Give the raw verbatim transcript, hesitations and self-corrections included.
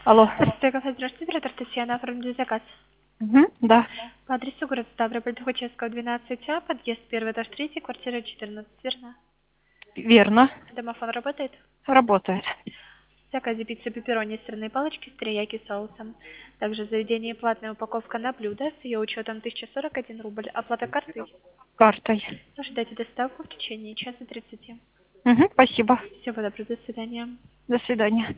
Алло. Здравствуйте, здравствуйте, оператор Татьяна, оформили заказ. Угу, да. По адресу город Ставрополь, Тухачевского, двенадцать А, подъезд первый, этаж третий, квартира четырнадцать, верно? Верно. Домофон работает? Работает. В заказе пицца пепперони, сырные палочки с терияки соусом. Также в заведении платная упаковка на блюдо с ее учетом тысяча сорок один рубль. Оплата картой. Картой. Ожидайте доставку в течение часа тридцати. Угу, спасибо. Всего доброго, до свидания. До свидания.